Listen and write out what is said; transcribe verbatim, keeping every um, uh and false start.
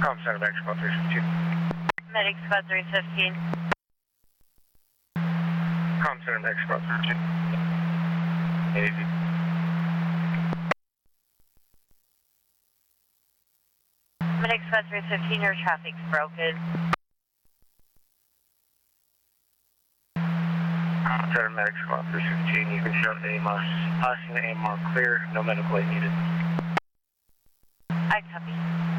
Com Center, Max Squad three fifteen. Medic Squad three fifteen. Com Center, Max Squad three fifteen. eighty. Medic Squad three fifteen, your traffic's broken. Com Center, Max Squad three fifteen. You can show the A M R. Passing the A M R clear. No medical aid needed. I copy.